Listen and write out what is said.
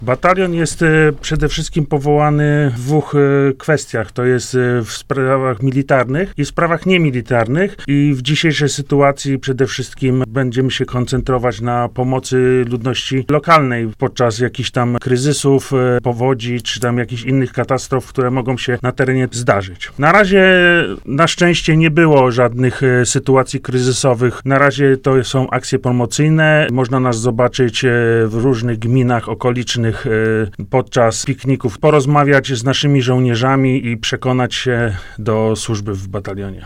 Batalion jest przede wszystkim powołany w dwóch kwestiach. To jest w sprawach militarnych i w sprawach niemilitarnych. I w dzisiejszej sytuacji przede wszystkim będziemy się koncentrować na pomocy ludności lokalnej podczas jakichś tam kryzysów, powodzi, czy tam jakichś innych katastrof, które mogą się na terenie zdarzyć. Na razie na szczęście nie było żadnych sytuacji kryzysowych. Na razie to są akcje promocyjne. Można nas zobaczyć w różnych gminach okolicznych podczas pikników, porozmawiać z naszymi żołnierzami i przekonać się do służby w batalionie.